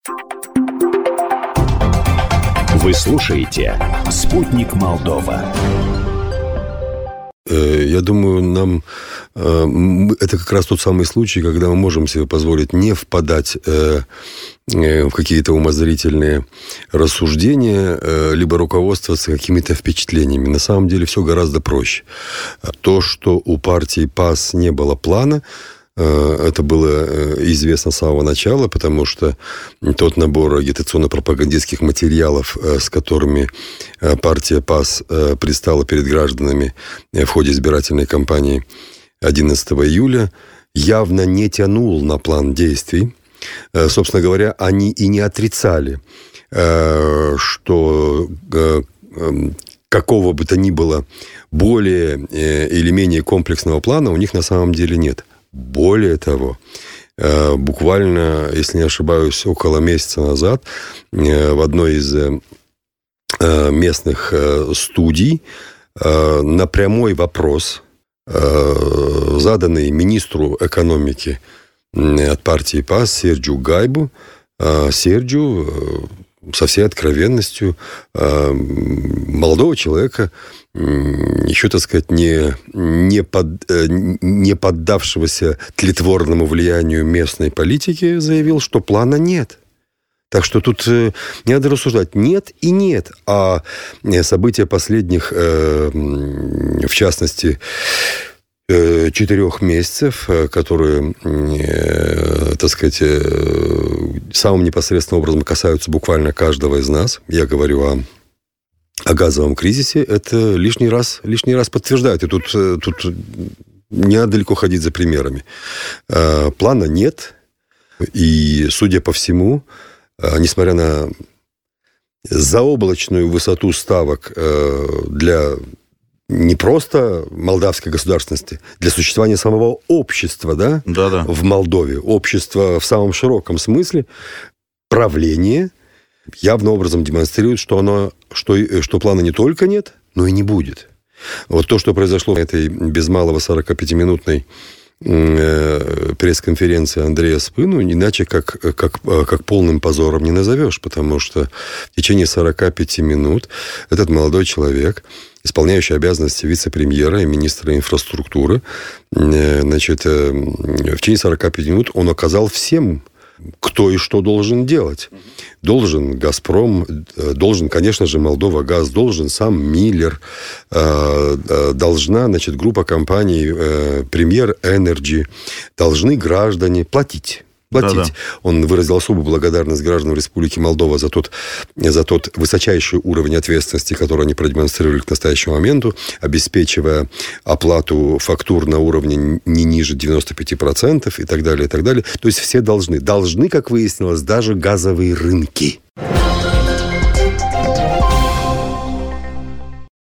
Вы слушаете «Спутник Молдова». Я думаю, это как раз тот самый случай, когда мы можем себе позволить не впадать в какие-то умозрительные рассуждения, либо руководствоваться какими-то впечатлениями. На самом деле все гораздо проще. То, что у партии ПАС не было плана, это было известно с самого начала, потому что тот набор агитационно-пропагандистских материалов, с которыми партия ПАС предстала перед гражданами в ходе избирательной кампании 11 июля, явно не тянул на план действий. Собственно говоря, они и не отрицали, что какого бы то ни было более или менее комплексного плана у них на самом деле нет. Более того, буквально, если не ошибаюсь, около месяца назад в одной из местных студий на прямой вопрос, заданный министру экономики от партии ПАС Серджу Гайбу, Серджу со всей откровенностью молодого человека, еще, так сказать, не поддавшегося тлетворному влиянию местной политики, заявил, что плана нет. Так что тут не надо рассуждать. Нет и нет. А события последних, в частности, 4 месяцев, которые, так сказать, самым непосредственным образом касаются буквально каждого из нас. Я говорю о газовом кризисе, это лишний раз подтверждает. И тут не надо далеко ходить за примерами. Плана нет. И, судя по всему, несмотря на заоблачную высоту ставок для не просто молдавской государственности, для существования самого общества, да? Да. В Молдове, общество в самом широком смысле, правление явным образом демонстрирует, что плана не только нет, но и не будет. Вот то, что произошло в этой без малого 45-минутной пресс-конференции Андрея Спыну, иначе как полным позором не назовешь, потому что в течение 45 минут этот молодой человек, исполняющий обязанности вице-премьера и министра инфраструктуры, значит, в течение 45 минут он оказал всем, кто и что должен делать. Должен «Газпром», должен, конечно же, «Молдова-Газ», должен сам Миллер, должна, значит, группа компаний «Премьер Энерджи», должны граждане платить. Да. Он выразил особую благодарность гражданам Республики Молдова за тот высочайший уровень ответственности, который они продемонстрировали к настоящему моменту, обеспечивая оплату фактур на уровне не ниже 95% и так далее, и так далее. То есть все должны, как выяснилось, даже газовые рынки.